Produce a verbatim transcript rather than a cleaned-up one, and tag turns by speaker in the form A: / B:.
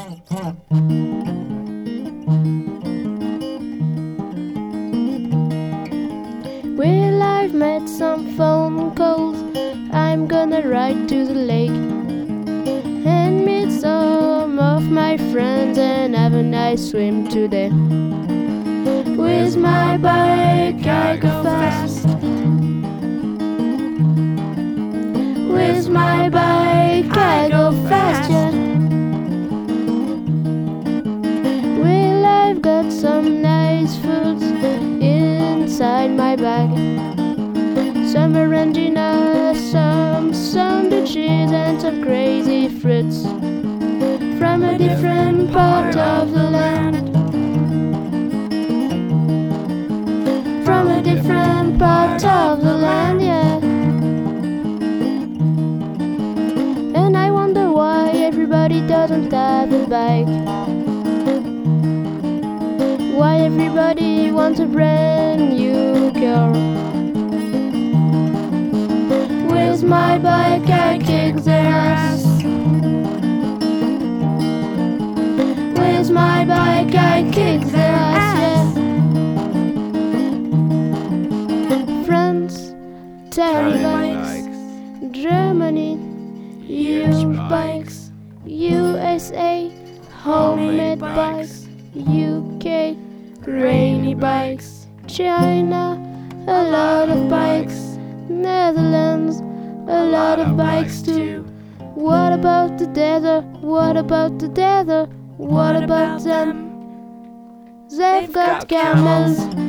A: Well, I've made some phone calls. I'm gonna ride to the lake and meet some of my friends and have a nice swim today. With my bike I go fast. With my bike I go fast, yeah. Well, I've got some nice foods inside my bag. Some arangina, some sandwiches and some crazy fruits from a different part of the land. From a different part of the land, yeah. And I wonder why everybody doesn't have a bike. Why everybody wants a brand new car. With my bike I kick their ass. With my bike I kick their ass, yeah. France, Tally bikes. Germany, used bikes. U S A, homemade bikes. U K, rainy bikes. China, a lot of bikes. Netherlands, a lot of bikes too. What about the desert? What about the desert? What about them? They've got camels.